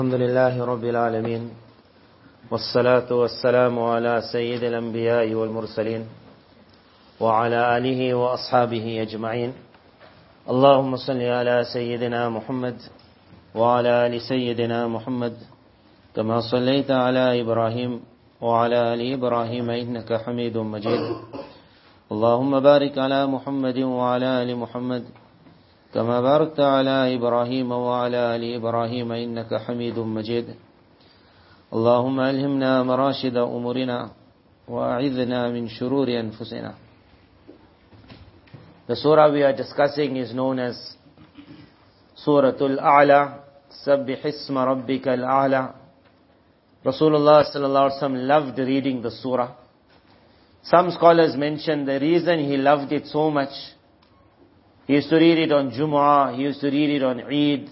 الحمد لله رب العالمين والصلاة والسلام على سيد الأنبياء والمرسلين وعلى آله وأصحابه أجمعين. اللهم صل على سيدنا محمد وعلى آل سيدنا محمد كما صليت على إبراهيم وعلى آل إبراهيم إنك حميد مجيد. اللهم بارك على محمد وعلى آل محمد كما باركت على إبراهيم وعلى آل إبراهيم إنك حميد مجيد. اللهم ألهمنا مراشد أمورنا وأعذنا من شرور أنفسنا. The surah we are discussing is known as Suratul A'la. Sabbih isma rabbikal a'la. Rasulullah sallallahu alaihi wasallam loved reading the surah. Some scholars mention the reason he loved it so much. He used to read it on Jumu'ah, he used to read it on Eid.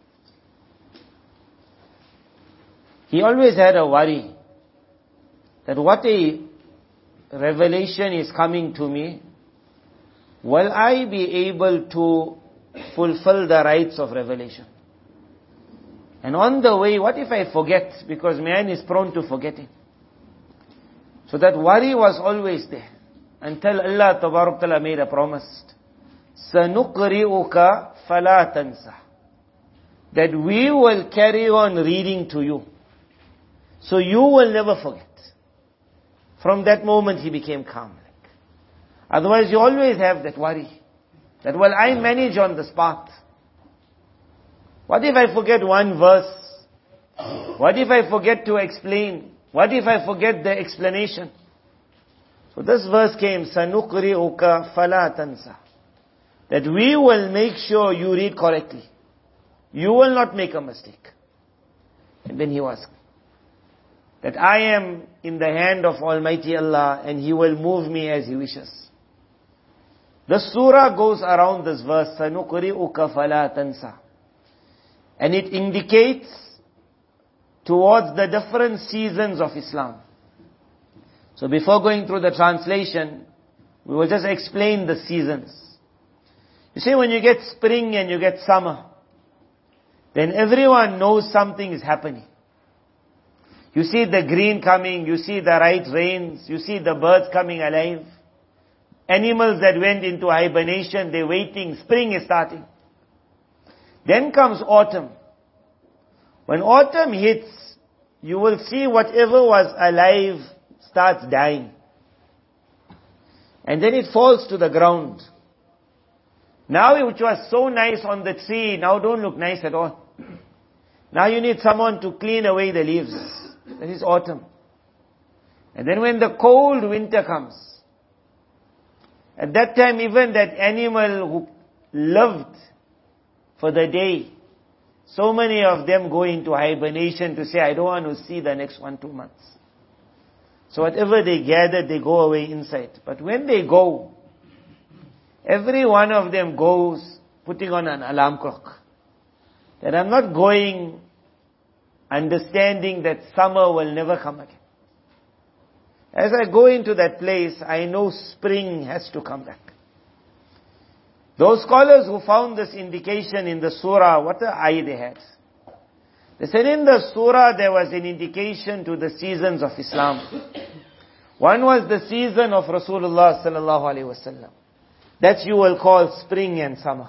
He always had a worry that what a revelation is coming to me, will I be able to fulfill the rights of revelation? And on the way, what if I forget? Because man is prone to forgetting. So that worry was always there. Until Allah Tabarak Ta'ala made a promise. سَنُقْرِئُكَ فَلَا تَنْسَى. That we will carry on reading to you. So you will never forget. From that moment he became calm. Otherwise you always have that worry. That will I manage on this path? What if I forget one verse? What if I forget to explain? What if I forget the explanation? So this verse came, سَنُقْرِئُكَ فَلَا تَنْسَى. That we will make sure you read correctly. You will not make a mistake. And then he was that I am in the hand of Almighty Allah and He will move me as He wishes. The surah goes around this verse, سَنُقْرِئُكَ فَلَا تَنْسَى. And it indicates towards the different seasons of Islam. So before going through the translation, we will just explain the seasons. You see, when you get spring and you get summer, then everyone knows something is happening. You see the green coming, you see the right rains, you see the birds coming alive. Animals that went into hibernation, they're waiting, spring is starting. Then comes autumn. When autumn hits, you will see whatever was alive starts dying. And then it falls to the ground. Now which was so nice on the tree, now don't look nice at all. Now you need someone to clean away the leaves. That is autumn. And then when the cold winter comes, at that time even that animal who lived for the day, so many of them go into hibernation to say, I don't want to see the next 1-2 months. So whatever they gather, they go away inside. But when they go, every one of them goes putting on an alarm clock. That I'm not going understanding that summer will never come again. As I go into that place, I know spring has to come back. Those scholars who found this indication in the surah, what an eye they had. They said in the surah there was an indication to the seasons of Islam. One was the season of Rasulullah sallallahu alaihi wasallam. That you will call spring and summer.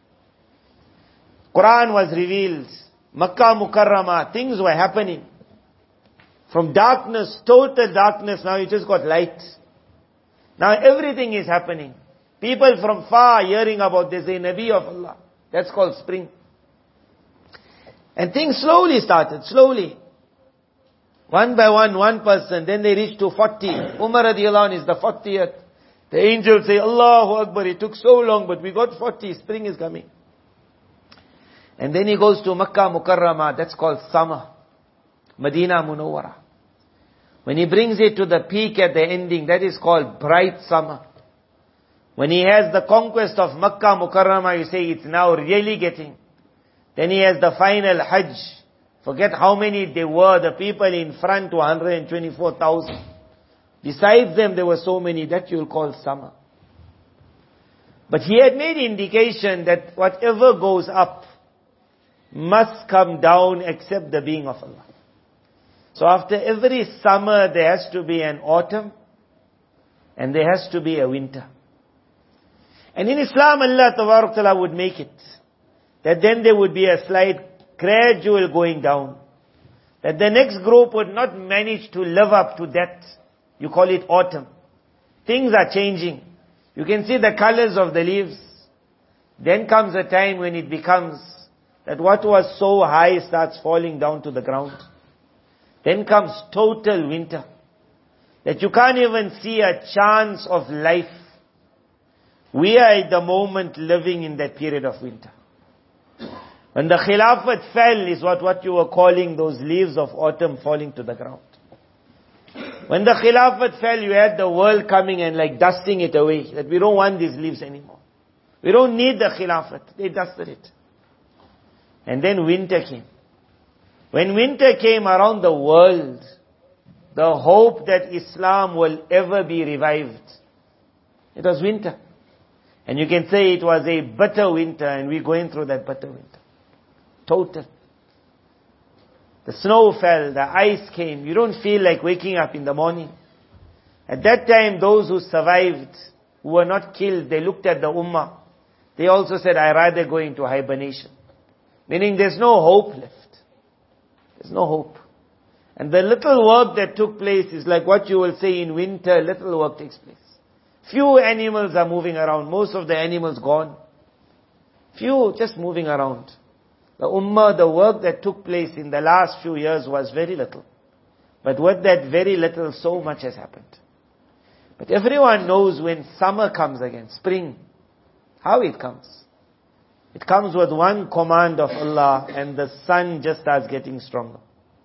Quran was revealed. Makkah Mukarramah, things were happening. From darkness, total darkness, now you just got light. Now everything is happening. People from far hearing about there's a Nabi of Allah. That's called spring. And things slowly started, slowly. One by one person, then they reached to 40. Umar radiallahu anh is the 40th. The angels say, Allahu Akbar, it took so long, but we got 40, spring is coming. And then he goes to Makkah Mukarramah, that's called summer. Medina Munawwara. When he brings it to the peak at the ending, that is called bright summer. When he has the conquest of Makkah Mukarramah, you say it's now really getting. Then he has the final Hajj. Forget how many they were, the people in front, 124,000. Besides them, there were so many, that you'll call summer. But he had made indication that whatever goes up, must come down except the being of Allah. So after every summer there has to be an autumn and there has to be a winter. And in Islam Allah Ta'ala would make it that then there would be a slight gradual going down. That the next group would not manage to live up to that. You call it autumn. Things are changing. You can see the colors of the leaves. Then comes a time when it becomes that what was so high starts falling down to the ground. Then comes total winter. That you can't even see a chance of life. We are at the moment living in that period of winter. When the Khilafat fell is what you were calling those leaves of autumn falling to the ground. When the Khilafat fell, you had the world coming and like dusting it away. That we don't want these leaves anymore. We don't need the Khilafat. They dusted it. And then winter came. When winter came around the world, the hope that Islam will ever be revived, it was winter. And you can say it was a bitter winter and we're going through that bitter winter. Total. The snow fell, the ice came. You don't feel like waking up in the morning. At that time, those who survived, who were not killed, they looked at the ummah. They also said, I rather go into hibernation. Meaning there's no hope left. There's no hope. And the little work that took place is like what you will say in winter, little work takes place. Few animals are moving around. Most of the animals gone. Few just moving around. The ummah, the work that took place in the last few years was very little. But with that very little, so much has happened. But everyone knows when summer comes again, spring, how it comes. It comes with one command of Allah and the sun just starts getting stronger.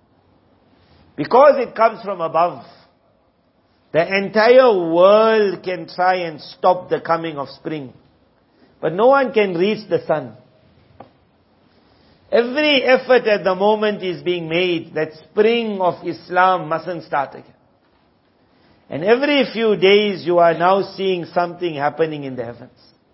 Because it comes from above, the entire world can try and stop the coming of spring. But no one can reach the sun. Every effort at the moment is being made that spring of Islam mustn't start again. And every few days you are now seeing something happening in the heavens.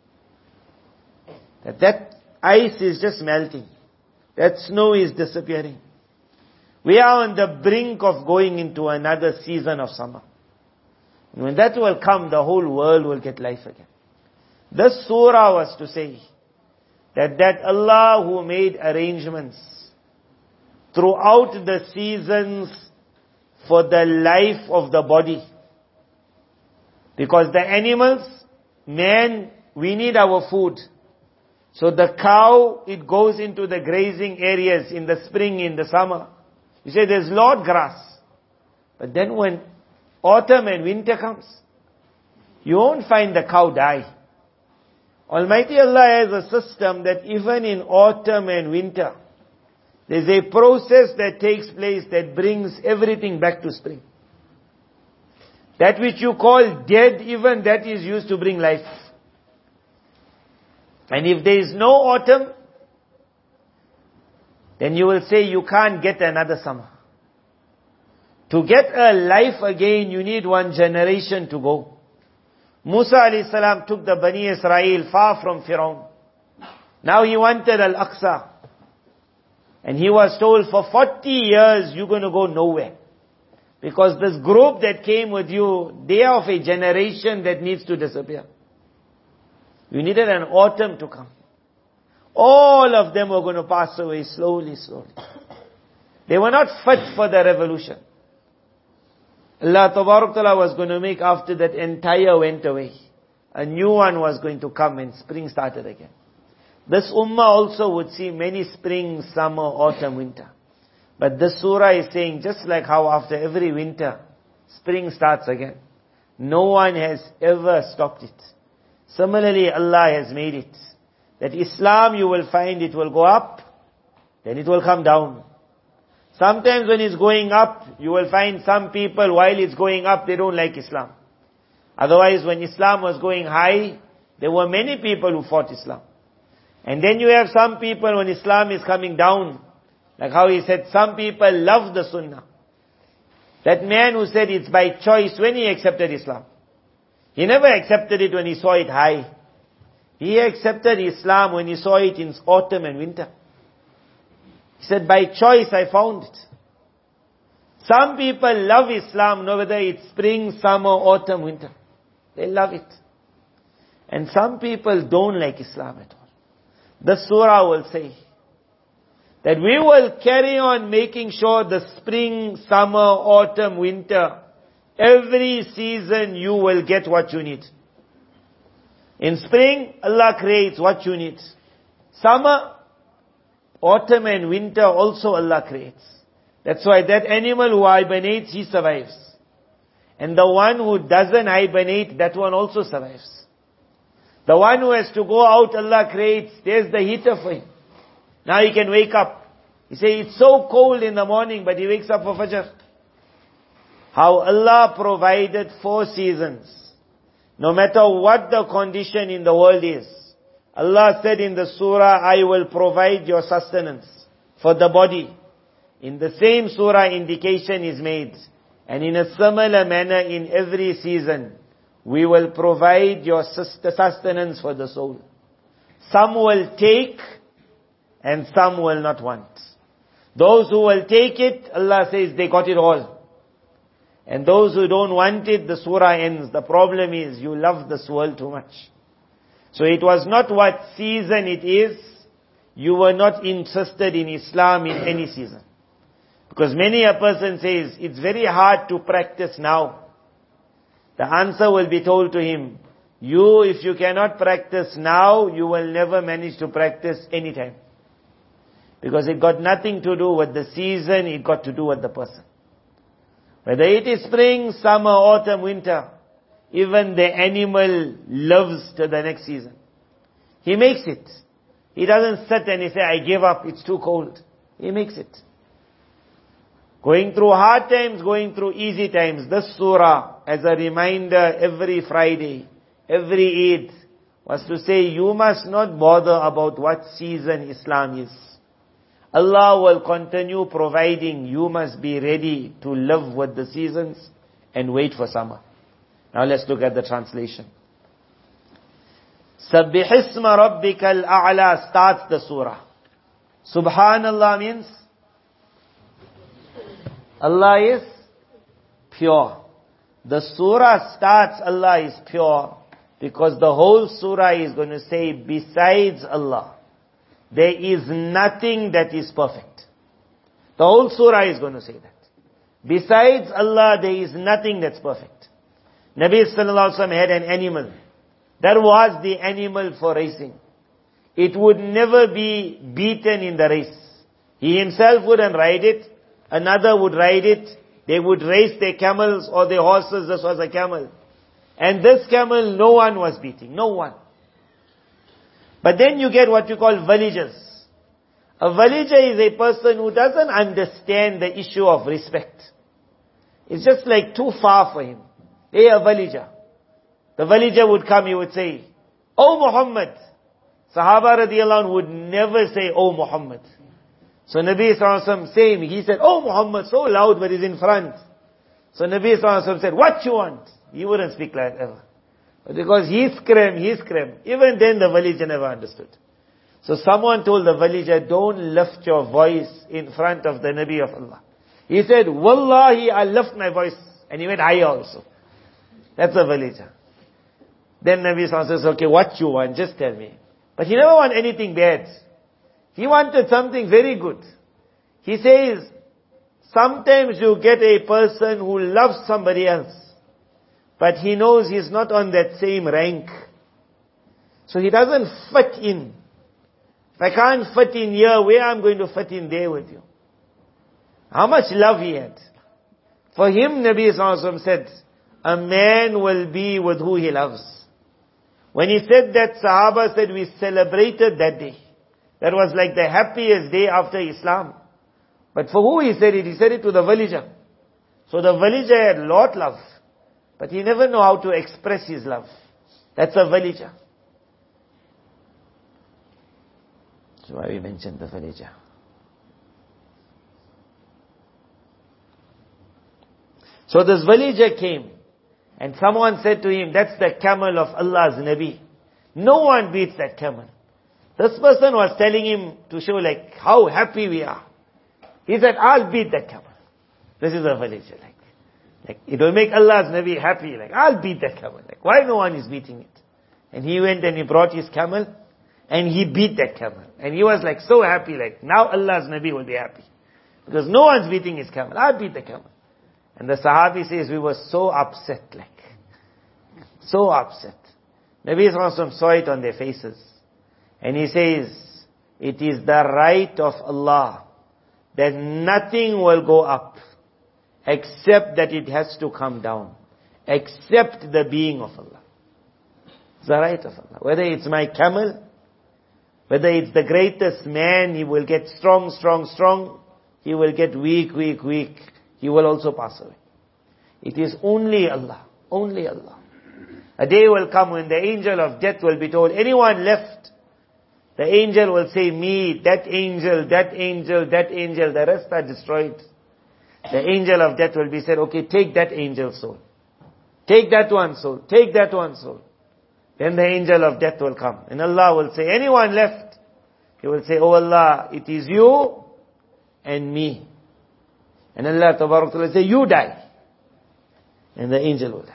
That ice is just melting. That snow is disappearing. We are on the brink of going into another season of summer. And when that will come, the whole world will get life again. This surah was to say that Allah who made arrangements throughout the seasons for the life of the body. Because the animals, man, we need our food. So the cow, it goes into the grazing areas in the spring, in the summer. You say there's lot grass. But then when autumn and winter comes, you won't find the cow die. Almighty Allah has a system that even in autumn and winter, there's a process that takes place that brings everything back to spring. That which you call dead, even that is used to bring life. And if there is no autumn, then you will say you can't get another summer. To get a life again, you need one generation to go. Musa alayhi salam took the Bani Israel far from Firaun. Now he wanted Al-Aqsa. And he was told, for 40 years you're going to go nowhere. Because this group that came with you, they are of a generation that needs to disappear. You needed an autumn to come. All of them were going to pass away slowly, slowly. They were not fit for the revolution. Allah Ta'ala was going to make after that entire went away. A new one was going to come and spring started again. This ummah also would see many spring, summer, autumn, winter. But this surah is saying just like how after every winter, spring starts again. No one has ever stopped it. Similarly, Allah has made it. That Islam you will find it will go up, then it will come down. Sometimes when it's going up, you will find some people while it's going up, they don't like Islam. Otherwise, when Islam was going high, there were many people who fought Islam. And then you have some people when Islam is coming down, like how he said, some people love the Sunnah. That man who said it's by choice when he accepted Islam. He never accepted it when he saw it high. He accepted Islam when he saw it in autumn and winter. He said, by choice I found it. Some people love Islam, no whether it's spring, summer, autumn, winter. They love it. And some people don't like Islam at all. The surah will say that we will carry on making sure the spring, summer, autumn, winter, every season you will get what you need. In spring, Allah creates what you need. Summer, autumn and winter also Allah creates. That's why that animal who hibernates, he survives. And the one who doesn't hibernate, that one also survives. The one who has to go out, Allah creates, there's the heater for him. Now he can wake up. He say it's so cold in the morning, but he wakes up for Fajr. How Allah provided 4 seasons. No matter what the condition in the world is. Allah said in the surah, I will provide your sustenance for the body. In the same surah, indication is made. And in a similar manner, in every season, we will provide your sustenance for the soul. Some will take, and some will not want. Those who will take it, Allah says they got it all. And those who don't want it, the surah ends. The problem is, you love this world too much. So it was not what season it is. You were not interested in Islam in any season. Because many a person says, it's very hard to practice now. The answer will be told to him, if you cannot practice now, you will never manage to practice anytime. Because it got nothing to do with the season, it got to do with the person. Whether it is spring, summer, autumn, winter, even the animal lives to the next season. He makes it. He doesn't sit and he say, I give up, it's too cold. He makes it. Going through hard times, going through easy times. This surah, as a reminder every Friday, every Eid, was to say, you must not bother about what season Islam is. Allah will continue providing. You must be ready to live with the seasons and wait for summer. Now let's look at the translation. Sabbih isma rabbikal a'la starts the surah. Subhanallah means Allah is pure. The surah starts, Allah is pure, because the whole surah is going to say, besides Allah, there is nothing that is perfect. The whole surah is going to say that. Besides Allah, there is nothing that's perfect. Nabi sallallahu alaihi wasallam had an animal. That was the animal for racing. It would never be beaten in the race. He himself wouldn't ride it. Another would ride it. They would race their camels or their horses. This was a camel. And this camel, no one was beating. No one. But then you get what you call villagers. A villager is a person who doesn't understand the issue of respect. It's just like too far for him. Hey, a villager. The villager would come, he would say, "Oh Muhammad." Sahaba radiallahu anhu would never say, "Oh Muhammad." So Nabi sallallahu alaihi wasallam, same, he said, "Oh Muhammad," so loud, but he's in front. So Nabi sallallahu alaihi wasallam said, "What you want?" He wouldn't speak like ever. But because he's scream. Even then the villager never understood. So someone told the villager, don't lift your voice in front of the Nabi of Allah. He said, "Wallahi, I lift my voice." And he went higher also. That's a villager. Then Nabi sallallahu alaihi wasallam says, "Okay, what you want? Just tell me." But he never wanted anything bad. He wanted something very good. He says, sometimes you get a person who loves somebody else, but he knows he's not on that same rank. So he doesn't fit in. If I can't fit in here, where I'm going to fit in there with you? How much love he had. For him, Nabi sallallahu alaihi wasallam said, a man will be with who he loves. When he said that, Sahaba said, we celebrated that day. That was like the happiest day after Islam. But for who he said it? He said it to the villager. So the villager had a lot of love. But he never knew how to express his love. That's a villager. That's why we mentioned the villager. So this villager came. And someone said to him, that's the camel of Allah's Nabi. No one beats that camel. This person was telling him to show like how happy we are. He said, I'll beat that camel. This is a villager. Like it will make Allah's Nabi happy. Like, I'll beat that camel. Like, why no one is beating it? And he went and he brought his camel and he beat that camel. And he was like so happy, like now Allah's Nabi will be happy. Because no one's beating his camel. I'll beat the camel. And the Sahabi says, we were so upset, like, so upset. Nabi Sallallahu saw it on their faces. And he says, it is the right of Allah that nothing will go up except that it has to come down. Except the being of Allah. It's the right of Allah. Whether it's my camel, whether it's the greatest man, he will get strong, strong, strong. He will get weak, weak, weak. He will also pass away. It is only Allah. Only Allah. A day will come when the angel of death will be told, anyone left? The angel will say, me, that angel, that angel, that angel. The rest are destroyed. The angel of death will be said, okay, take that angel's soul. Take that one soul. Take that one soul. Then the angel of death will come. And Allah will say, anyone left? He will say, oh Allah, it is you and me. And Allah Tabarak will say, you die. And the angel will die.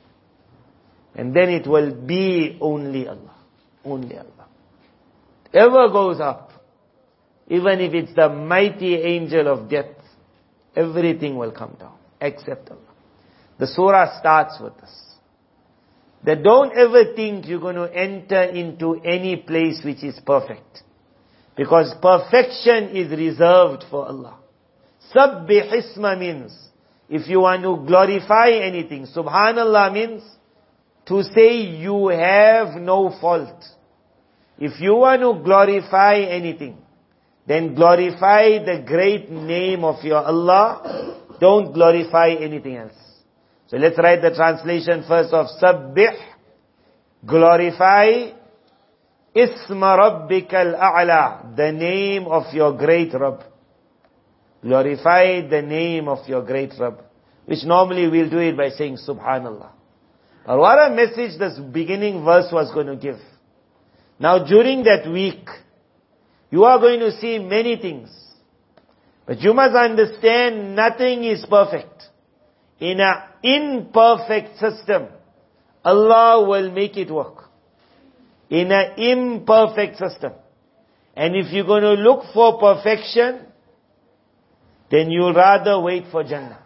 And then it will be only Allah. Only Allah. Whatever goes up, even if it's the mighty angel of death, everything will come down, except Allah. The surah starts with this. That don't ever think you're going to enter into any place which is perfect. Because perfection is reserved for Allah. Sabbih isma means, if you want to glorify anything, Subhanallah means, to say you have no fault. If you want to glorify anything, then glorify the great name of your Allah. Don't glorify anything else. So let's write the translation first of Sabbih. Glorify Isma Rabbikal A'la, the name of your great Rabb. Glorify the name of your great Rabb. Which normally we'll do it by saying Subhanallah. But what a message this beginning verse was going to give. Now during that week, you are going to see many things. But you must understand nothing is perfect. In an imperfect system, Allah will make it work. In an imperfect system. And if you're going to look for perfection, then you'll rather wait for Jannah.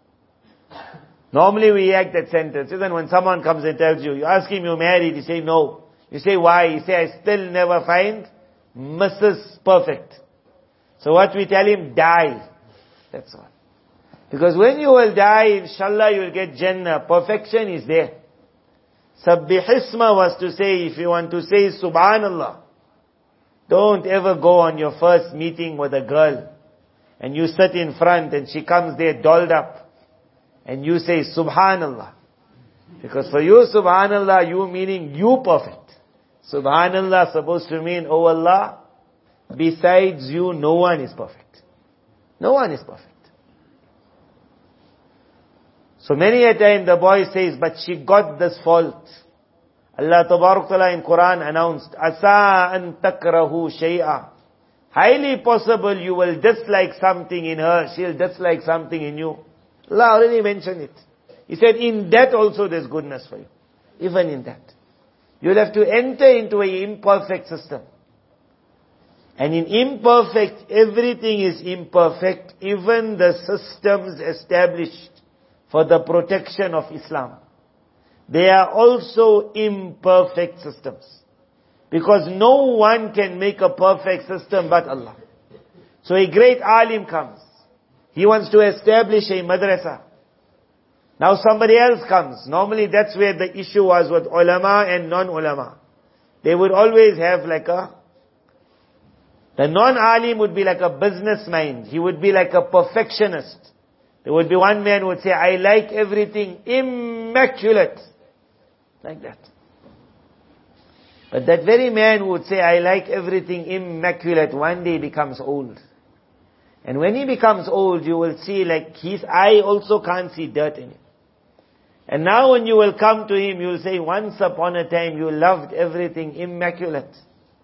Normally we act that sentence. Then when someone comes and tells you, you ask him you're married, you say no. You say why? You say I still never find Mrs. Perfect. So what we tell him, die. That's all. Because when you will die, inshallah you will get Jannah. Perfection is there. Sabbihisma was to say, if you want to say Subhanallah, don't ever go on your first meeting with a girl and you sit in front and she comes there dolled up and you say Subhanallah. Because for you Subhanallah, you meaning you perfect. Subhanallah supposed to mean, oh Allah, besides you no one is perfect. No one is perfect. So many a time the boy says, but she got this fault. Allah Tabarak Ta'ala in Quran announced, Asa an takrahu shay'a. Highly possible you will dislike something in her, she'll dislike something in you. Allah already mentioned it. He said, in that also there's goodness for you. Even in that. You'll have to enter into an imperfect system. And in imperfect, everything is imperfect, even the systems established for the protection of Islam. They are also imperfect systems. Because no one can make a perfect system but Allah. So a great alim comes. He wants to establish a madrasa. Now somebody else comes. Normally that's where the issue was with ulama and non-ulama. They would always have the non-alim would be like a business mind. He would be like a perfectionist. There would be one man who would say, I like everything immaculate. Like that. But that very man who would say, I like everything immaculate, one day becomes old. And when he becomes old, you will see his eye also can't see dirt in it. And now when you will come to him, you will say, once upon a time you loved everything immaculate.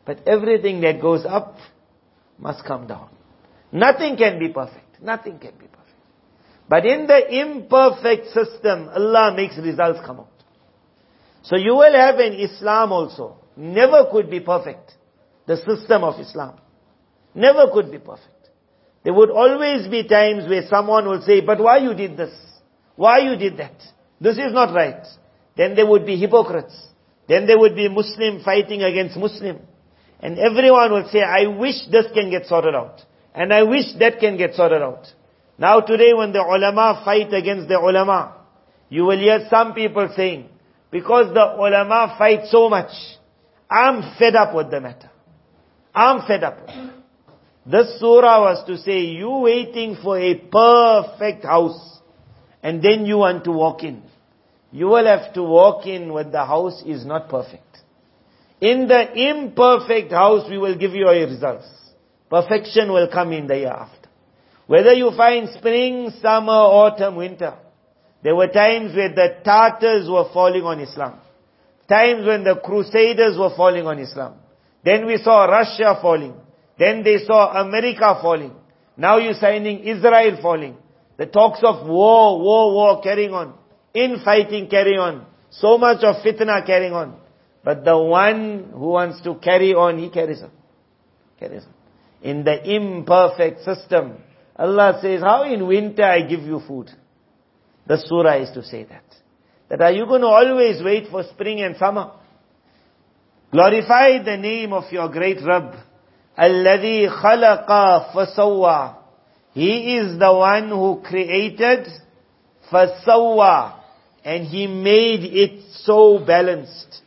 But everything that goes up must come down. Nothing can be perfect. Nothing can be perfect. But in the imperfect system, Allah makes results come out. So you will have an Islam also. Never could be perfect. The system of Islam. Never could be perfect. There would always be times where someone will say, but why you did this? Why you did that? This is not right. Then there would be hypocrites. Then there would be Muslim fighting against Muslim. And everyone will say, I wish this can get sorted out. And I wish that can get sorted out. Now today when the ulama fight against the ulama, you will hear some people saying, because the ulama fight so much, I'm fed up with the matter. I'm fed up with it. This surah was to say, you waiting for a perfect house, and then you want to walk in. You will have to walk in when the house is not perfect. In the imperfect house, we will give you your results. Perfection will come in the year after. Whether you find spring, summer, autumn, winter. There were times where the Tartars were falling on Islam. Times when the Crusaders were falling on Islam. Then we saw Russia falling. Then they saw America falling. Now you're finding Israel falling. The talks of war carrying on. Infighting carrying on. So much of fitna carrying on. But the one who wants to carry on, he carries on. Carries on. In the imperfect system, Allah says, how in winter I give you food? The surah is to say that. That are you going to always wait for spring and summer? Glorify the name of your great Rabb. Alladhi khalaqa fasawwa. He is the one who created fasawwa. And He made it so balanced.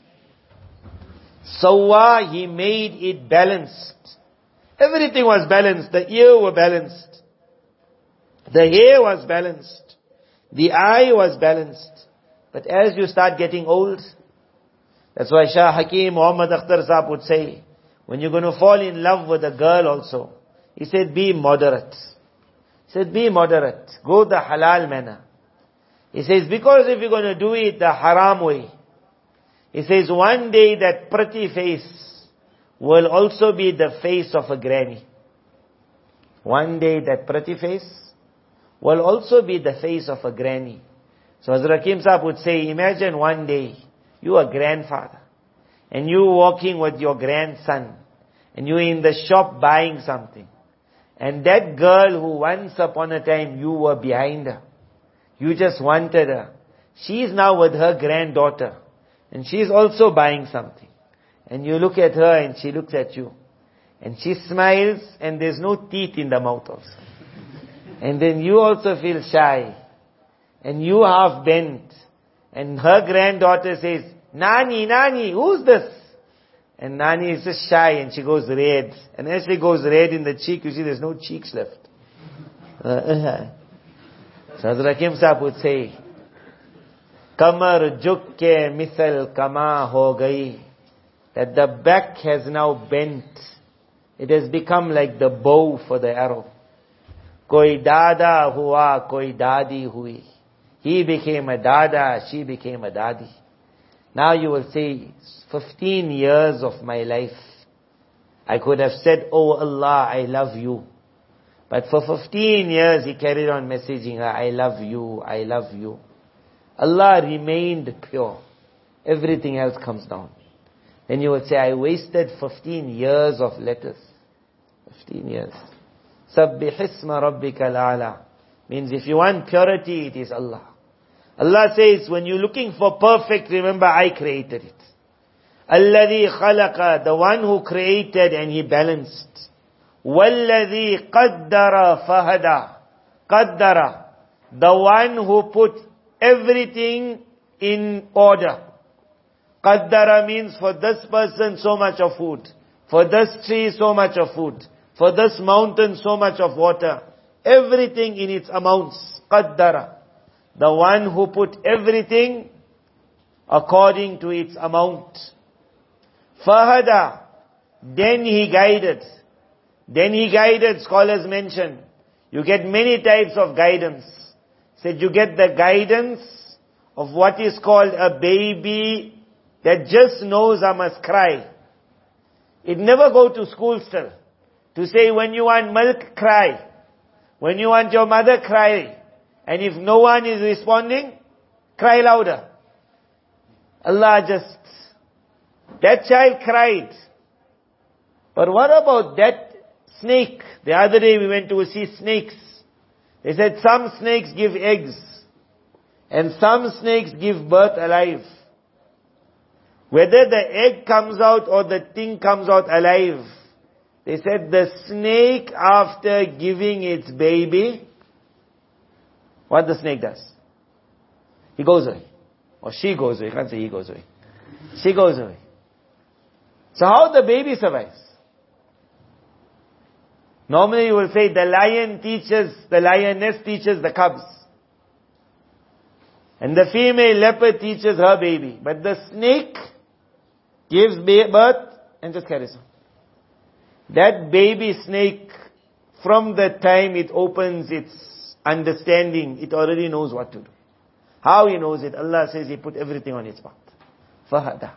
Sawwa, He made it balanced. Everything was balanced. The ear were balanced. The hair was balanced. The eye was balanced. But as you start getting old, that's why Shah Hakim Muhammad Akhtar Sahab would say, when you're going to fall in love with a girl also, he said, be moderate. He said, be moderate. Go the halal manner. He says, because if you're going to do it the haram way, he says, one day that pretty face will also be the face of a granny. One day that pretty face will also be the face of a granny. So Hazrat Hakim Sahab would say, imagine one day, you are grandfather, and you walking with your grandson, and you in the shop buying something. And that girl who once upon a time you were behind her, you just wanted her, she is now with her granddaughter, and she is also buying something. And you look at her and she looks at you. And she smiles and there's no teeth in the mouth also. And then you also feel shy. And you half bent. And her granddaughter says, Nani, who's this? And Nani is just shy and she goes red. And as she goes red in the cheek, you see there's no cheeks left. So Hazrat Hakim Sahab would say, Kamar juk ke misal kama ho gayi. That the back has now bent. It has become like the bow for the arrow. Koi dada hua, koi dadi hui. He became a dada, she became a dadi. Now you will say, 15 years of my life, I could have said, oh Allah, I love you. But for 15 years he carried on messaging her, I love you, I love you. Allah remained pure. Everything else comes down. Then you would say, I wasted 15 years of letters. 15 years. Sabbih isma rabbikal a'la. Means if you want purity, it is Allah. Allah says, when you're looking for perfect, remember I created it. Alladhi khalaqa, the one who created and He balanced. Walladhi qaddara fahada. Qaddara, the one who put everything in order. Qaddara means for this person so much of food. For this tree so much of food. For this mountain so much of water. Everything in its amounts. Qaddara. The one who put everything according to its amount. Fahada. Then He guided. Then He guided, scholars mention. You get many types of guidance. Said you get the guidance of what is called a baby that just knows I must cry. It never go to school still. To say when you want milk, cry. When you want your mother, cry. And if no one is responding, cry louder. That child cried. But what about that snake? The other day we went to see snakes. They said some snakes give eggs. And some snakes give birth alive. Whether the egg comes out or the thing comes out alive, they said the snake, after giving its baby, what the snake does? He goes away. Or she goes away. You can't say he goes away. She goes away. So how the baby survives? Normally you will say the lioness teaches the cubs. And the female leopard teaches her baby. But the snake gives birth and just carries on. That baby snake, from the time it opens its understanding, it already knows what to do. How he knows it? Allah says He put everything on its path. Fahada.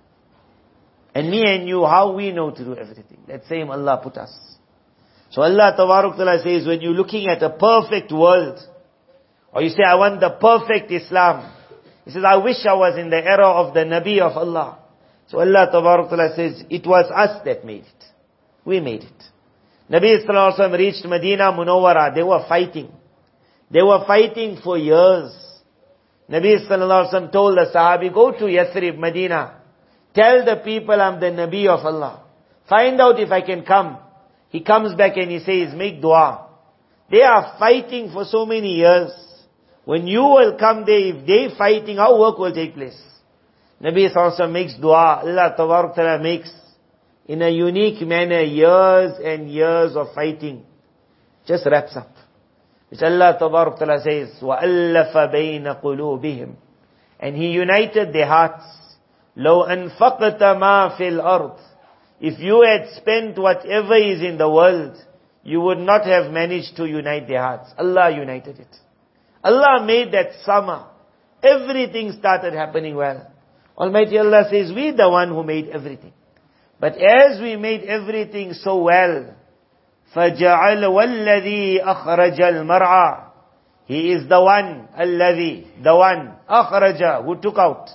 And me and you, how we know to do everything? That same Allah put us. So Allah Tabaruk Ta'ala says, when you're looking at a perfect world, or you say, I want the perfect Islam. He says, I wish I was in the era of the Nabi of Allah. So Allah Tabaruk Ta'ala says, it was us that made it. We made it. Nabi Sallallahu Alaihi Wasallam reached Medina Munawwara. They were fighting. They were fighting for years. Nabi Sallallahu Alaihi Wasallam told the Sahabi, go to Yathrib, Medina. Tell the people I'm the Nabi of Allah. Find out if I can come. He comes back and he says, make dua. They are fighting for so many years. When you will come there, if they fighting, how work will take place? Nabi Sallallahu Alaihi Wasallam makes dua. Allah Tabaruk Ta'ala makes, in a unique manner, years and years of fighting. Just wraps up. Which Allah Tabaruk Ta'ala says, وَأَلَّفَ بَيْنَ قُلُوبِهِمْ. And He united their hearts. لَوْ أَنفَقْتَ مَا فِي الْأَرْضِ. If you had spent whatever is in the world, you would not have managed to unite their hearts. Allah united it. Allah made that summer. Everything started happening well. Almighty Allah says, we the one who made everything. But as we made everything so well, فَجَعَلَ وَالَّذِي أَخْرَجَ الْمَرْعَى. He is the one, الَّذِي, the one, أَخْرَجَ, who took out.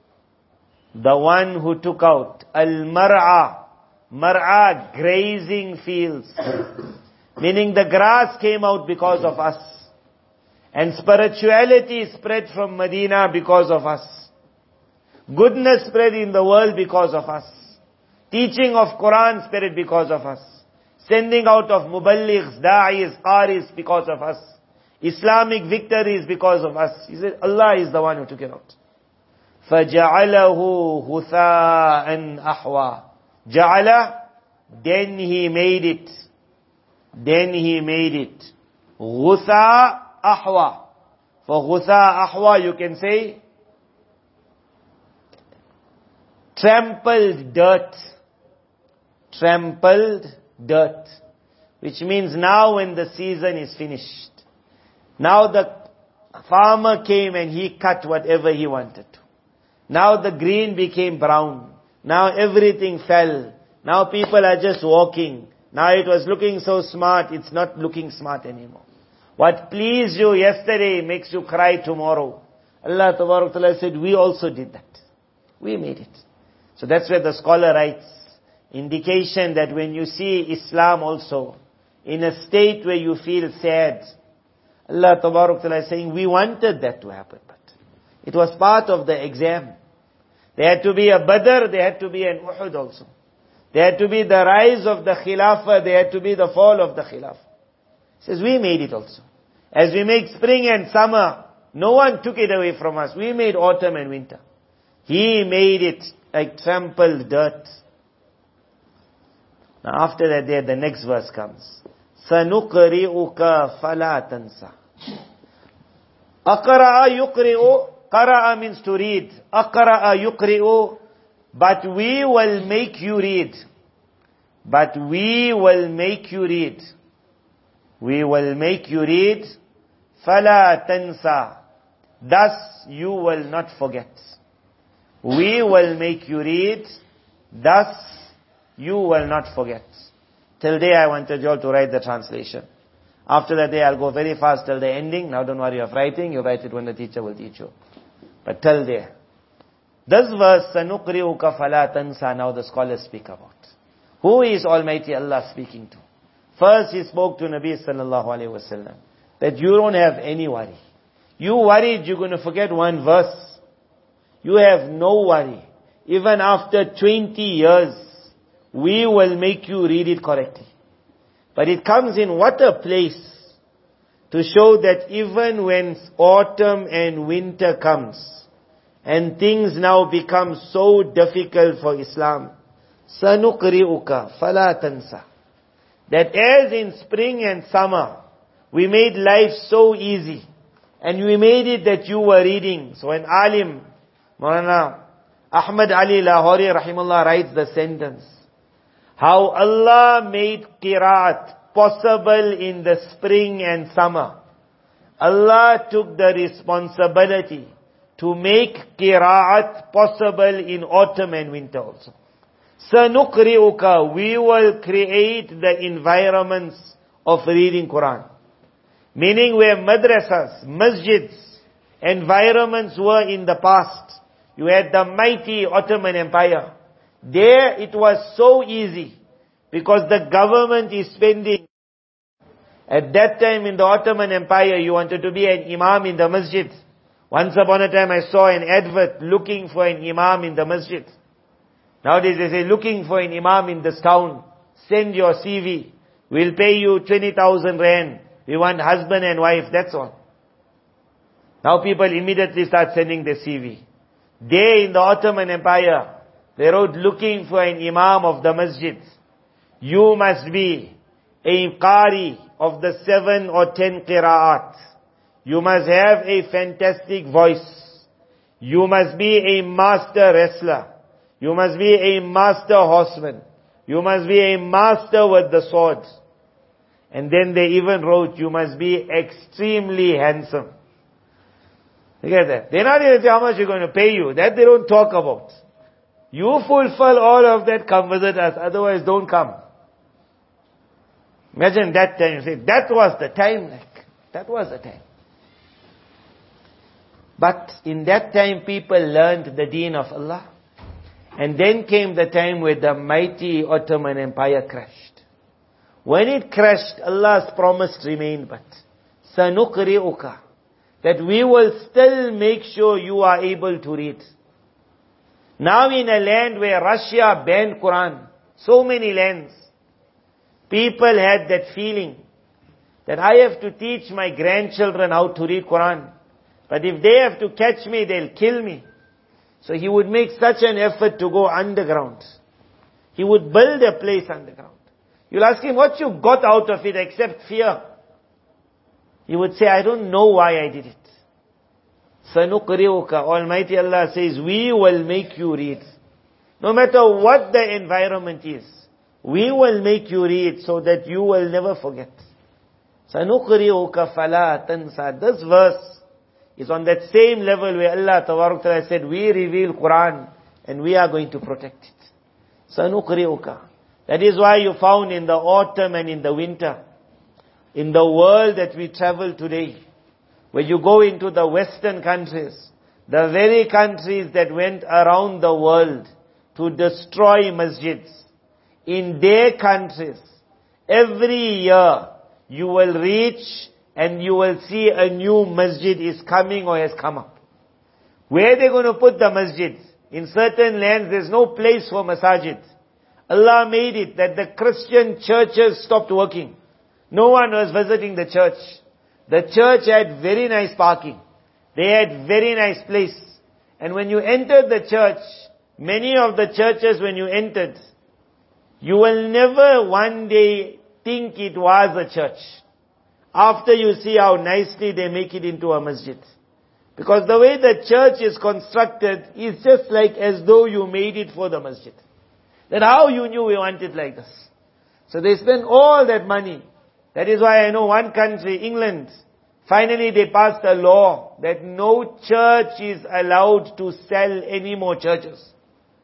The one who took out. Al-mar'a. Mar'a, grazing fields. Meaning the grass came out because of us. And spirituality spread from Medina because of us. Goodness spread in the world because of us. Teaching of Quran spread because of us. Sending out of muballighs, da'is, qaris because of us. Islamic victories because of us. He said, Allah is the one who took it out. فَجَعَلَهُ هُثَاءً أَحْوَى. Ja'ala, then He made it. Then He made it. غُثَاء أَحْوَى. For غُثَاء أَحْوَى you can say, trampled dirt. Trampled dirt. Which means now when the season is finished, now the farmer came and he cut whatever he wanted to. Now the green became brown. Now everything fell. Now people are just walking. Now it was looking so smart, it's not looking smart anymore. What pleased you yesterday makes you cry tomorrow. Allah Tabaraka Ta'ala said, we also did that. We made it. So that's where the scholar writes, indication that when you see Islam also in a state where you feel sad, Allah Tabaraka Ta'ala is saying, we wanted that to happen, but it was part of the exam. There had to be a Badr, there had to be an Uhud also. There had to be the rise of the Khilafah, there had to be the fall of the Khilafah. He says, we made it also. As we make spring and summer, no one took it away from us. We made autumn and winter. He made it like trampled dirt. Now after that, there the next verse comes. سَنُقْرِئُكَ فَلَا تَنْسَى. أَقْرَأَ يُقْرِئُ. Qara'a means to read. Aqra'a yuqri'u. But we will make you read. But we will make you read. We will make you read. Fala tansa. Thus you will not forget. We will make you read. Thus you will not forget. Till day I wanted you all to write the translation. After that day I'll go very fast till the ending. Now don't worry of writing. You write it when the teacher will teach you. But till there. This verse, سَنُقْرِئُكَ فَلَا تَنْسَى, now the scholars speak about. Who is Almighty Allah speaking to? First He spoke to Nabi sallallahu alayhi wa sallam, that you don't have any worry. You worried you're going to forget one verse. You have no worry. Even after 20 years, we will make you read it correctly. But it comes in what a place to show that even when autumn and winter comes, and things now become so difficult for Islam, سَنُقْرِئُكَ فَلَا تَنْسَى, that as in spring and summer, we made life so easy, and we made it that you were reading. So when Alim, Maulana Ahmad Ali Lahori rahimullah writes the sentence, how Allah made qiraat possible in the spring and summer. Allah took the responsibility to make qiraat possible in autumn and winter also. سَنُقْرِئُكَ, we will create the environments of reading Quran. Meaning where madrasas, masjids, environments were in the past. You had the mighty Ottoman Empire. There it was so easy because the government is spending. At that time in the Ottoman Empire, you wanted to be an imam in the masjid. Once upon a time I saw an advert looking for an imam in the masjid. Nowadays they say looking for an imam in this town. Send your CV. We'll pay you 20,000 rand. We want husband and wife, that's all. Now people immediately start sending their CV. There in the Ottoman Empire, they wrote looking for an imam of the masjid. You must be a qari of the 7 or 10 qiraat. You must have a fantastic voice. You must be a master wrestler. You must be a master horseman. You must be a master with the sword. And then they even wrote, you must be extremely handsome. Look at that. They're not even saying how much we're going to pay you. That they don't talk about. You fulfill all of that, come visit us. Otherwise, don't come. Imagine that time. You say, that was the time. That was the time. But in that time, people learned the deen of Allah. And then came the time where the mighty Ottoman Empire crashed. When it crashed, Allah's promise remained, but سَنُقْرِئُكَ, that we will still make sure you are able to read. Now in a land where Russia banned Quran, so many lands, people had that feeling that I have to teach my grandchildren how to read Quran. But if they have to catch me, they'll kill me. So he would make such an effort to go underground. He would build a place underground. You'll ask him, what you got out of it except fear? He would say, I don't know why I did it. سَنُقْرِئُكَ, Almighty Allah says, we will make you read. No matter what the environment is, we will make you read so that you will never forget. سَنُقْرِئُكَ فَلَا تَنْسَى. This verse is on that same level where Allah Tabarak Ta'ala said, we reveal Quran and we are going to protect it. سَنُقْرِئُكَ. That is why you found in the autumn and in the winter, in the world that we travel today, where you go into the Western countries, the very countries that went around the world to destroy masjids, in their countries, every year you will reach and you will see a new masjid is coming or has come up. Where are they going to put the masjids? In certain lands there's no place for masajid. Allah made it that the Christian churches stopped working. No one was visiting the church. The church had very nice parking. They had very nice place. And when you entered the church, many of the churches when you entered, you will never one day think it was a church. After you see how nicely they make it into a masjid. Because the way the church is constructed is just like as though you made it for the masjid. Then how you knew we want it like this? So they spend all that money. That is why I know one country, England, finally they passed a law that no church is allowed to sell any more churches.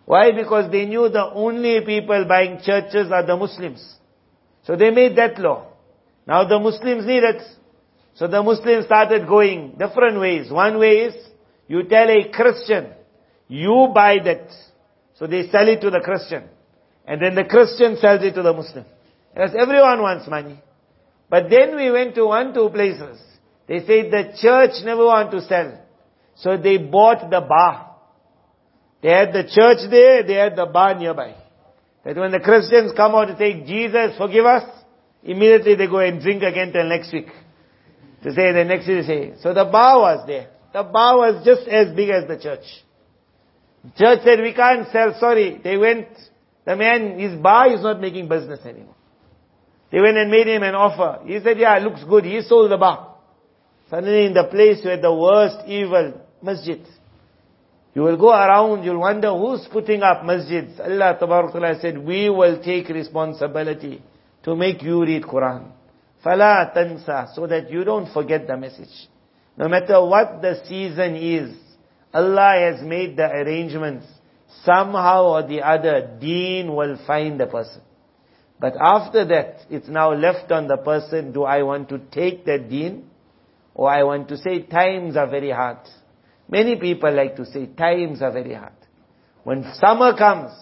Why? Because they knew the only people buying churches are the Muslims. So they made that law. Now the Muslims need it. So the Muslims started going different ways. One way is, you tell a Christian, you buy that. So they sell it to the Christian. And then the Christian sells it to the Muslim. Because everyone wants money. But then we went to two places. They said the church never want to sell. So they bought the bar. They had the church there, they had the bar nearby. That when the Christians come out to say, Jesus, forgive us, immediately they go and drink again till next week. To say the next week they say. So the bar was there. The bar was just as big as the church. Church said, we can't sell, sorry. They went, the man, his bar is not making business anymore. They went and made him an offer. He said, yeah, it looks good. He sold the bar. Suddenly in the place where the worst evil, masjid. You will go around, you'll wonder who's putting up masjids. Allah Ta'ala said, we will take responsibility to make you read Quran. Fala tansa, so that you don't forget the message. No matter what the season is, Allah has made the arrangements. Somehow or the other, deen will find the person. But after that, it's now left on the person, do I want to take that deen? Or I want to say, times are very hard. Many people like to say, times are very hard. When summer comes,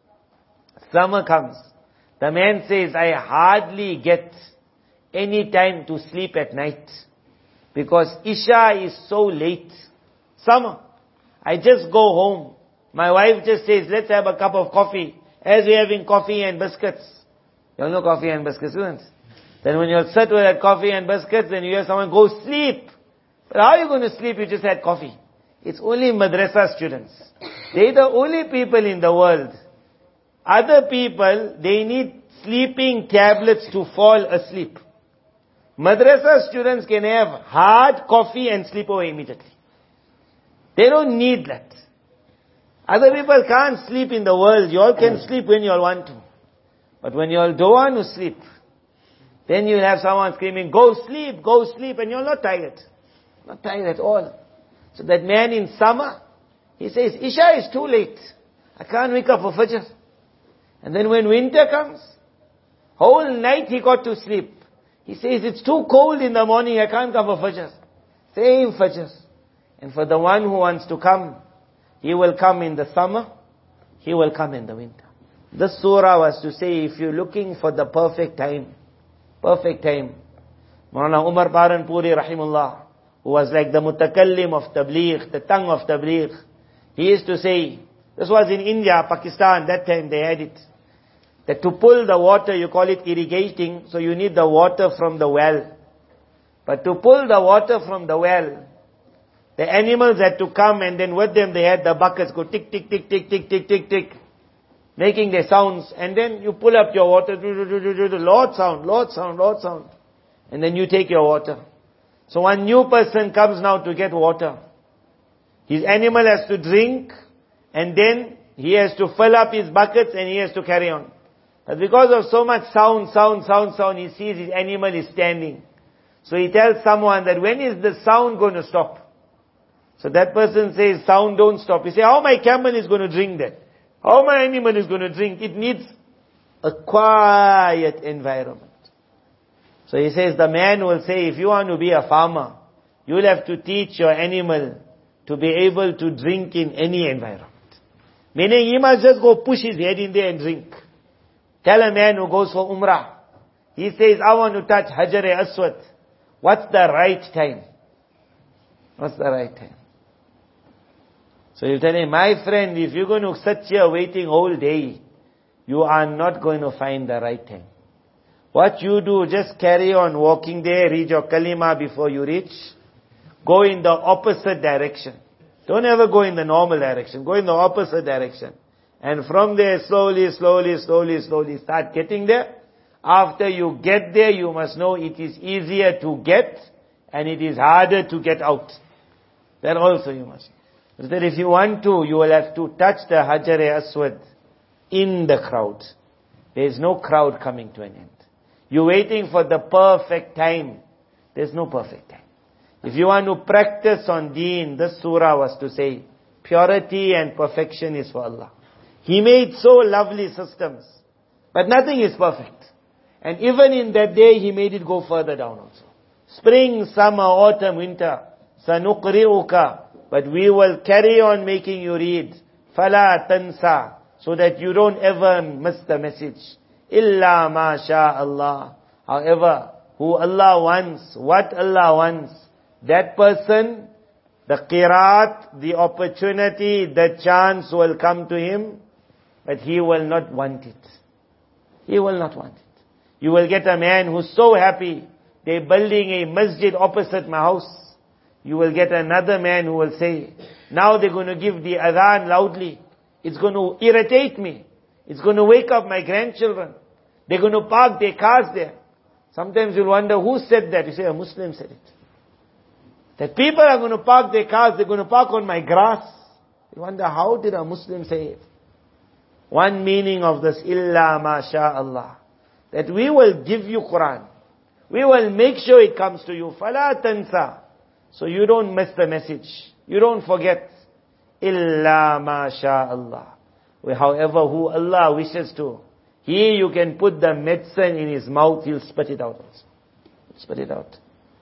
the man says, I hardly get any time to sleep at night. Because Isha is so late. Summer. I just go home. My wife just says, let's have a cup of coffee. As we're having coffee and biscuits. You all know coffee and biscuits, isn't it? Then when you'll sit with that coffee and biscuits, then you hear someone go sleep. But how are you going to sleep? You just had coffee. It's only madrasa students. They're the only people in the world. Other people, they need sleeping tablets to fall asleep. Madrasa students can have hard coffee and sleep away immediately. They don't need that. Other people can't sleep in the world. You all can sleep when you all want to. But when you all don't want to sleep, then you'll have someone screaming, go sleep, and you're not tired. Not tired at all. So that man in summer, he says, Isha is too late. I can't wake up for Fajr. And then when winter comes, whole night he got to sleep. He says, it's too cold in the morning, I can't come for Fajr. Same Fajr. And for the one who wants to come, he will come in the summer, he will come in the winter. This surah was to say, if you're looking for the perfect time, Maulana Umar Paranpuri Rahimullah, who was like the mutakallim of tabligh, the tongue of tabligh, he used to say, this was in India, Pakistan, that time they had it, that to pull the water, you call it irrigating, so you need the water from the well. But to pull the water from the well, the animals had to come and then with them they had the buckets go tick, tick, tick, tick, tick, tick, tick, tick, making their sounds, and then you pull up your water, Lord sound, and then you take your water. So one new person comes now to get water. His animal has to drink, and then he has to fill up his buckets and he has to carry on. But because of so much sound, he sees his animal is standing. So he tells someone that when is the sound going to stop? So that person says, sound don't stop. He says, how my camel is going to drink that? How my animal is going to drink? It needs a quiet environment. So he says, the man will say, if you want to be a farmer, you will have to teach your animal to be able to drink in any environment. Meaning he must just go push his head in there and drink. Tell a man who goes for Umrah. He says, I want to touch Hajar-e-Aswad. What's the right time? What's the right time? So you tell him, my friend, if you're going to sit here waiting whole day, you are not going to find the right time. What you do, just carry on walking there, read your kalima before you reach. Go in the opposite direction. Don't ever go in the normal direction. Go in the opposite direction. And from there, slowly, start getting there. After you get there, you must know it is easier to get and it is harder to get out. That also you must. So that if you want to, you will have to touch the Hajar-e-Aswad in the crowd. There is no crowd coming to an end. You're waiting for the perfect time. There's no perfect time. If you want to practice on deen, this surah was to say, purity and perfection is for Allah. He made so lovely systems. But nothing is perfect. And even in that day, He made it go further down also. Spring, summer, autumn, winter. سَنُقْرِئُكَ. But we will carry on making you read. فَلَا تَنْسَى. So that you don't ever miss the message. إِلَّا مَا شَاءَ اللَّهِ. However, who Allah wants, what Allah wants, that person, the qiraat, the opportunity, the chance will come to him, but he will not want it. He will not want it. You will get a man who's so happy, they're building a masjid opposite my house. You will get another man who will say, now they're going to give the adhan loudly. It's going to irritate me. It's going to wake up my grandchildren. They're going to park their cars there. Sometimes you'll wonder, who said that? You say, a Muslim said it. That people are going to park their cars, they're going to park on my grass. You wonder, how did a Muslim say it? One meaning of this, illa ma sha Allah. That we will give you Quran. We will make sure it comes to you. Fala tansa. So you don't miss the message. You don't forget. Illa ma sha Allah. However, who Allah wishes to. Here you can put the medicine in his mouth, he'll spit it out also. Spit it out.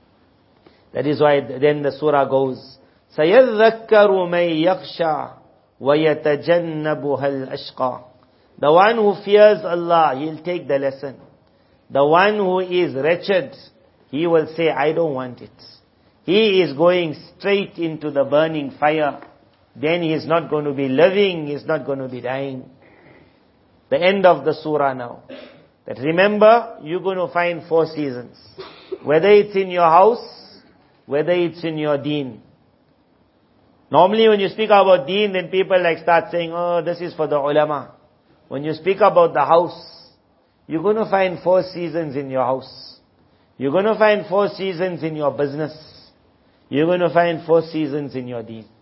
That is why then the surah goes, سَيَذَّكَّرُ مَن يَخْشَى وَيَتَجَنَّبُهَا الْأَشْقَى. The one who fears Allah, he'll take the lesson. The one who is wretched, he will say, I don't want it. He is going straight into the burning fire. Then he is not going to be living, he is not going to be dying. The end of the surah now. That remember, you're going to find 4 seasons. Whether it's in your house, whether it's in your deen. Normally when you speak about deen, then people start saying, oh, this is for the ulama. When you speak about the house, you're going to find 4 seasons in your house. You're going to find 4 seasons in your business. You're going to find 4 seasons in your deen.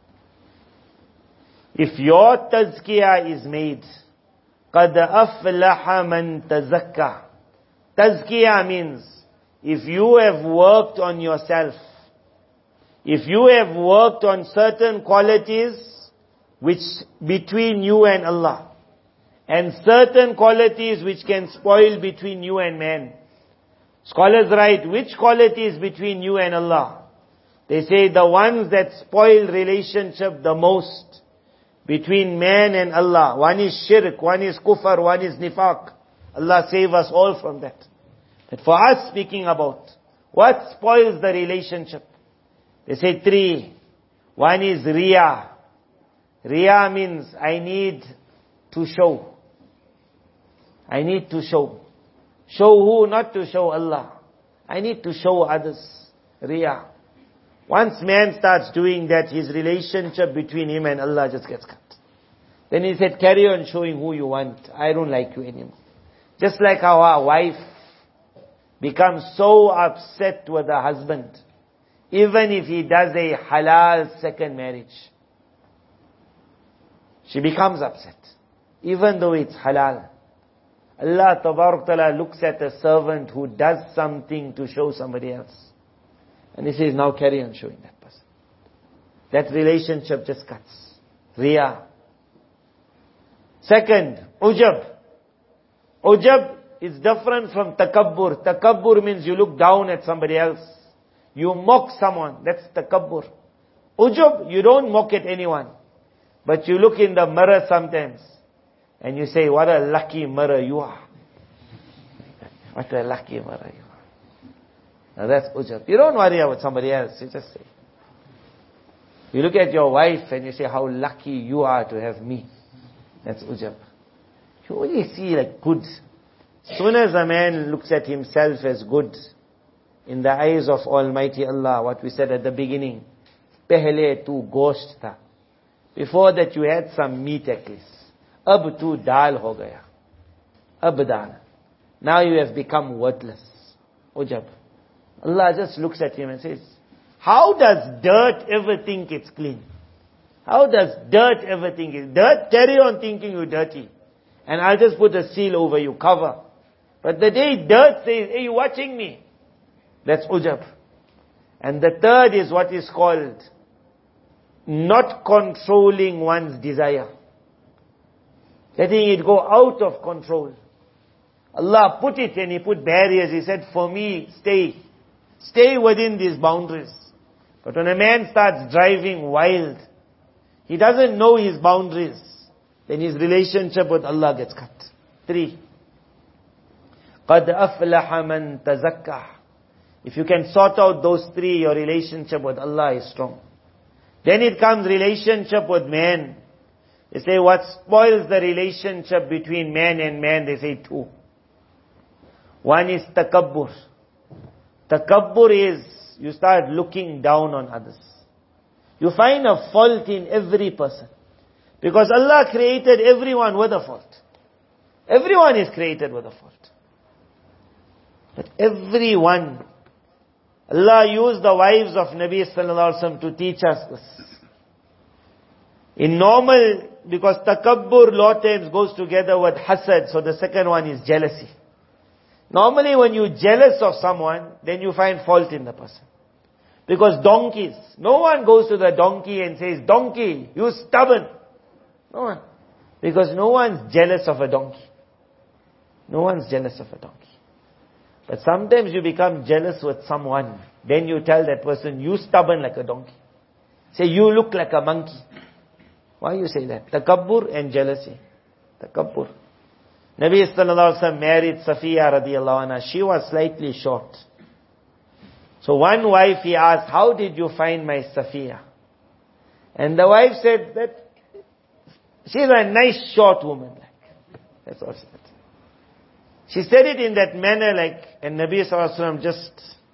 If your tazkiyah is made, قَدْ أَفْلَحَ مَنْ تَزَكَّى. Tazkiyah means, if you have worked on yourself, if you have worked on certain qualities which between you and Allah, and certain qualities which can spoil between you and man. Scholars write, which qualities between you and Allah? They say the ones that spoil relationship the most between man and Allah. One is shirk, one is kufr, one is nifaq. Allah save us all from that. But for us speaking about, what spoils the relationship? They say 3. One is riya. Riya means I need to show. I need to show. Show who? Not to show Allah. I need to show others. Riya. Once man starts doing that, his relationship between him and Allah just gets cut. Then he said, carry on showing who you want. I don't like you anymore. Just like how our wife becomes so upset with her husband, even if he does a halal second marriage. She becomes upset, even though it's halal. Allah Tabarak Ta'ala looks at a servant who does something to show somebody else. And He says, now carry on showing that person. That relationship just cuts. Riya. Second, ujab. Ujab is different from takabbur. Takabbur means you look down at somebody else. You mock someone. That's takabbur. Ujab, you don't mock at anyone. But you look in the mirror sometimes. And you say, what a lucky mirror you are. What a lucky mirror you are. Now that's ujab. You don't worry about somebody else. You just say. You look at your wife and you say, how lucky you are to have me. That's ujab. You only see good. As soon as a man looks at himself as good in the eyes of Almighty Allah, what we said at the beginning, pehle tu gosht tha. Before that you had some meat at least. Ab tu dal ho gaya. Ab dal. Now you have become worthless. Ujab. Allah just looks at him and says, how does dirt ever think it's clean? How does dirt ever think it's dirt? Carry on thinking you're dirty. And I'll just put a seal over you, cover. But the day dirt says, hey, you watching me? That's ujab. And the third is what is called not controlling one's desire. letting it go out of control. Allah put it and He put barriers. He said, for me, stay. Stay within these boundaries. But when a man starts driving wild, he doesn't know his boundaries, then his relationship with Allah gets cut. 3. قَدْ أَفْلَحَ مَنْ تَزَكَّى. If you can sort out those 3, your relationship with Allah is strong. Then it comes relationship with man. They say what spoils the relationship between man and man, they say 2. One is takabbur. Takabbur is you start looking down on others. You find a fault in every person. Because Allah created everyone with a fault. Everyone is created with a fault. But everyone, Allah used the wives of Nabi sallallahu alaihi wasallam to teach us this. In normal, because takabbur lot times goes together with hasad, so the second one is jealousy. Normally when you're jealous of someone, then you find fault in the person. Because donkeys, no one goes to the donkey and says, donkey, you stubborn. No one. Because no one's jealous of a donkey. No one's jealous of a donkey. But sometimes you become jealous with someone. Then you tell that person, you stubborn like a donkey. Say, you look like a monkey. Why you say that? Takabbur and jealousy. Takabbur. Nabi sallallahu alaihi wasallam married Safiya radiallahu anha. She was slightly short. So one wife he asked, how did you find my Safiya? And the wife said that she's a nice short woman. That's all she said. She said it in that manner and Nabi sallallahu alaihi wasallam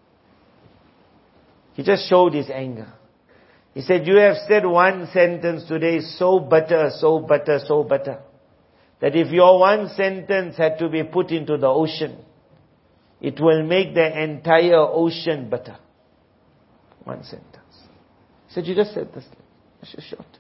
he just showed his anger. He said, you have said one sentence today so bitter, so bitter, so bitter, that if your one sentence had to be put into the ocean, it will make the entire ocean bitter. One sentence. He said, you just said this. It's just short.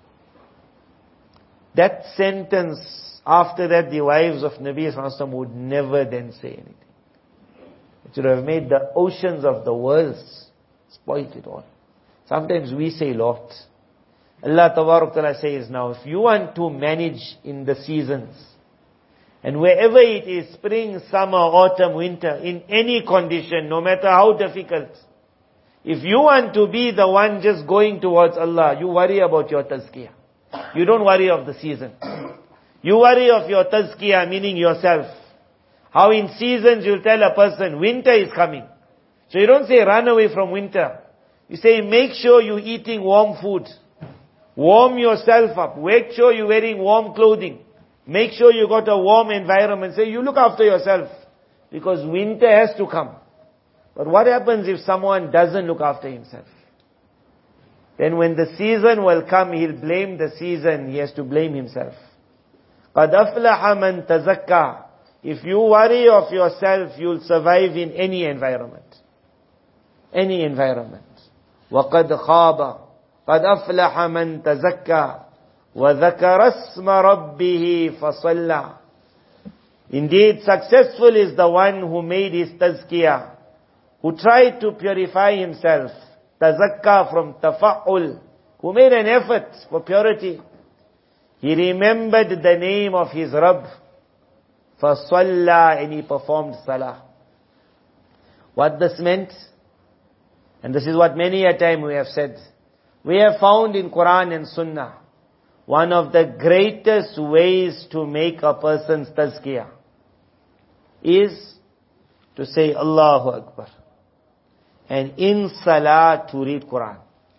That sentence, after that, the wives of Nabi sallallahu alaihi wasallam would never then say anything. It would have made the oceans of the world, spoiled it all. Sometimes we say lot. Allah Tabarak Ta'ala says now, if you want to manage in the seasons, and wherever it is, spring, summer, autumn, winter, in any condition, no matter how difficult, if you want to be the one just going towards Allah, you worry about your tazkiyah. You don't worry of the season. You worry of your tazkiyah, meaning yourself. How in seasons you'll tell a person, winter is coming. So you don't say run away from winter. You say make sure you're eating warm food. Warm yourself up. Make sure you're wearing warm clothing. Make sure you got a warm environment. Say you look after yourself. Because winter has to come. But what happens if someone doesn't look after himself? Then when the season will come, he'll blame the season. He has to blame himself. قَدْ أَفْلَحَ مَنْ تَزَكَّى. If you worry of yourself, you'll survive in any environment. Any environment. وَقَدْ خَابَ قَدْ أَفْلَحَ مَنْ تَزَكَّى وَذَكَرَ اسْمَ رَبِّهِ فَصَلَّى. Indeed, successful is the one who made his tazkiyah, who tried to purify himself. Tazakka from tafa'ul, who made an effort for purity. He remembered the name of his Rabb. فَصَلَّى, and he performed salah. What this meant, and this is what many a time we have said, we have found in Quran and Sunnah, one of the greatest ways to make a person's tazkiyah is to say Allahu Akbar. And in salah to read Quran.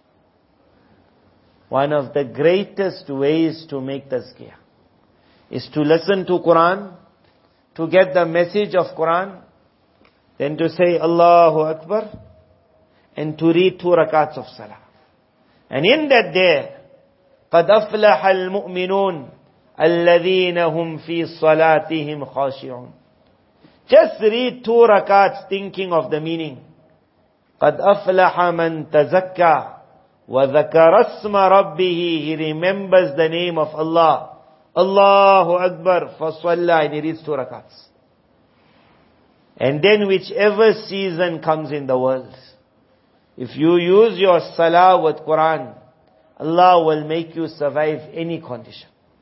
One of the greatest ways to make tazkiyah is to listen to Quran, to get the message of Quran, then to say Allahu Akbar, and to read 2 rakats of salah. And in that day, قَدْ أَفْلَحَ الْمُؤْمِنُونَ الَّذِينَ هُمْ فِي صَلَاتِهِمْ خَاشِعُونَ. Just read 2 rakats thinking of the meaning. قَدْ أَفْلَحَ مَنْ تَزَكَّى وَذَكَرَ اسْمَ رَبِّهِ. He remembers the name of Allah. Allahu Akbar. فَصَلَّى, and he reads 2 rakats. And then whichever season comes in the world, if you use your salah with Quran, Allah will make you survive any condition.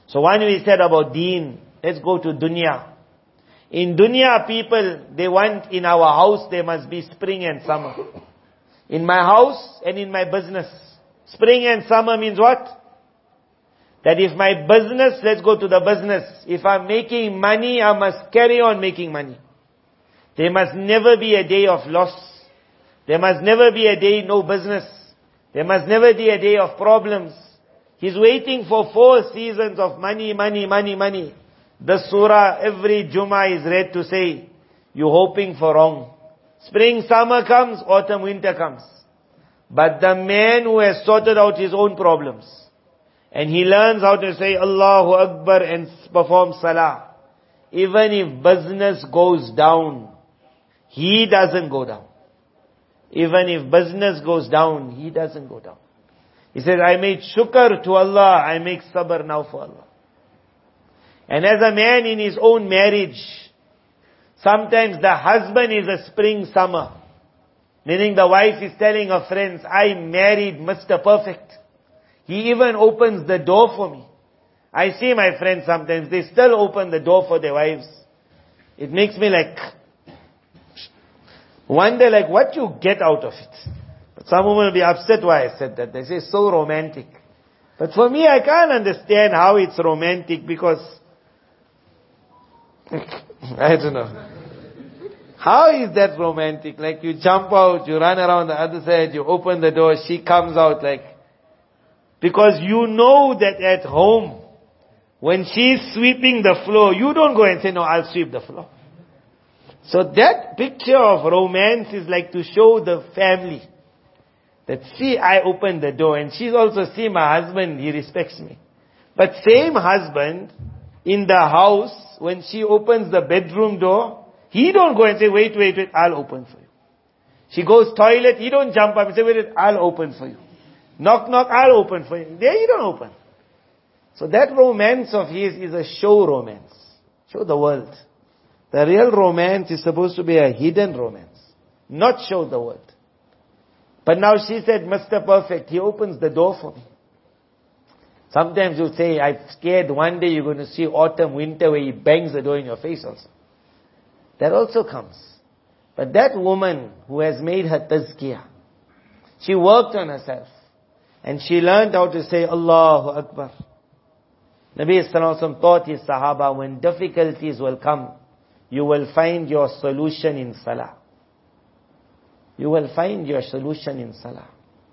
So when we said about deen, let's go to dunya. In dunya, people, they want in our house, there must be spring and summer. In my house and in my business. Spring and summer means what? That if my business, let's go to the business. If I'm making money, I must carry on making money. There must never be a day of loss. There must never be a day no business. There must never be a day of problems. He's waiting for 4 seasons of money, money, money, money. The surah, every Jummah is read to say, you're hoping for wrong. Spring, summer comes, autumn, winter comes. But the man who has sorted out his own problems, and he learns how to say Allahu Akbar and perform salah, even if business goes down, he doesn't go down. Even if business goes down, he doesn't go down. He says, I made shukr to Allah, I make sabr now for Allah. And as a man in his own marriage, sometimes the husband is a spring summer. Meaning the wife is telling her friends, I married Mr. Perfect. He even opens the door for me. I see my friends sometimes, they still open the door for their wives. It makes me wonder what you get out of it. But some women will be upset why I said that. They say, so romantic. But for me, I can't understand how it's romantic because, I don't know. How is that romantic? Like you jump out, you run around the other side, you open the door, she comes out because you know that at home, when she's sweeping the floor, you don't go and say, no, I'll sweep the floor. So that picture of romance is like to show the family that see, I opened the door, and she's also see my husband, he respects me. But same husband in the house, when she opens the bedroom door, he don't go and say, wait, I'll open for you. She goes toilet, he don't jump up and say, wait, I'll open for you. Knock, I'll open for you. There you don't open. So that romance of his is a show romance. Show the world. The real romance is supposed to be a hidden romance. Not show the world. But now she said, Mr. Perfect, he opens the door for me. Sometimes you say, I'm scared one day you're going to see autumn, winter where he bangs the door in your face also. That also comes. But that woman who has made her tazkiyah, she worked on herself. And she learned how to say Allahu Akbar. Nabi Sallallahu Alaihi Wasallam taught his Sahaba, when difficulties will come, you will find your solution in Salah. You will find your solution in Salah.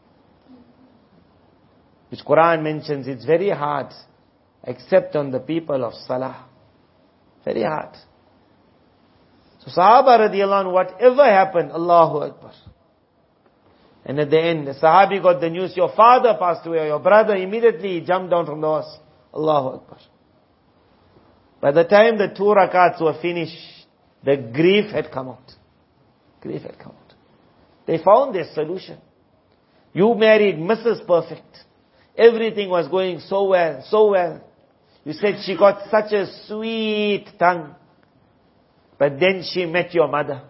Which Quran mentions, it's very hard, except on the people of Salah. Very hard. So Sahaba radiallahu anhu, whatever happened, Allahu Akbar. And at the end, the Sahabi got the news, your father passed away, or your brother, immediately he jumped down from the horse. Allahu Akbar. By the time the 2 rakats were finished, the grief had come out. Grief had come out. They found their solution. You married Mrs. Perfect. Everything was going so well, so well. You said she got such a sweet tongue. But then she met your mother.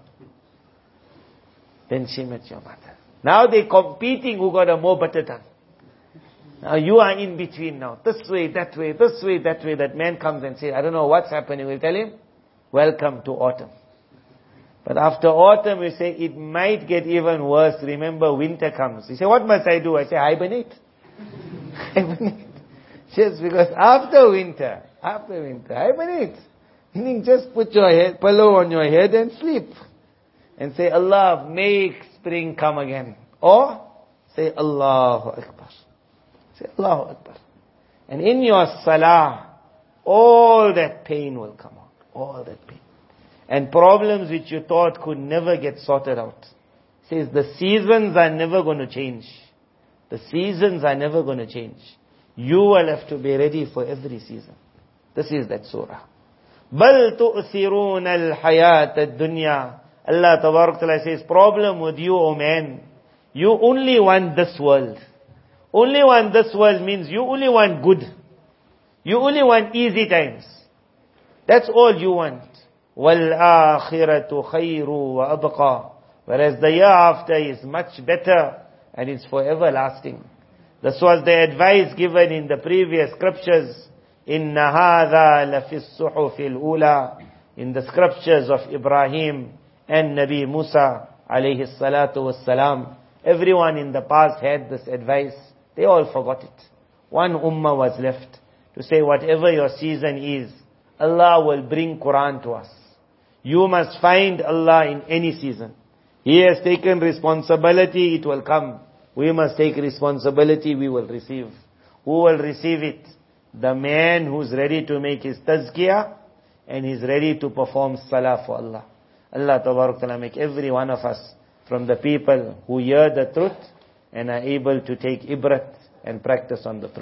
Now they're competing who got a more better tongue. Now you are in between now. This way, that way, this way, that way. That man comes and says, I don't know what's happening. We tell him, welcome to autumn. But after autumn, we say, it might get even worse. Remember, winter comes. You say, what must I do? I say, hibernate. Hibernate. Just because after winter, hibernate. Meaning just put your pillow on your head and sleep. And say, Allah, make spring come again. Or, say, Allahu Akbar. Say, Allahu Akbar. And in your salah, all that pain will come out. All that pain. And problems which you thought could never get sorted out. Says the seasons are never going to change. The seasons are never going to change. You will have to be ready for every season. This is that surah. بَلْ تُؤْثِرُونَ الْحَيَاةَ الدُّنْيَا. Allah Tabarak Ta'ala says, problem with you, O man. You only want this world. Only want this world means you only want good. You only want easy times. That's all you want. وَالْآخِرَةُ خَيْرُ وَأَبْقَى. Whereas the year after is much better and it's forever lasting. This was the advice given in the previous scriptures. إِنَّ هَذَا لَفِي الصُّحُفِ الْأُولَى, in the scriptures of Ibrahim and Nabi Musa alayhi salatu wassalam. Everyone in the past had this advice. They all forgot it. One ummah was left to say, whatever your season is, Allah will bring Quran to us. You must find Allah in any season. He has taken responsibility, it will come. We must take responsibility, we will receive. Who will receive it? The man who's ready to make his tazkiyah and he's ready to perform salah for Allah. Allah Tabarak Ta'ala make every one of us from the people who hear the truth and are able to take ibrat and practice on the truth.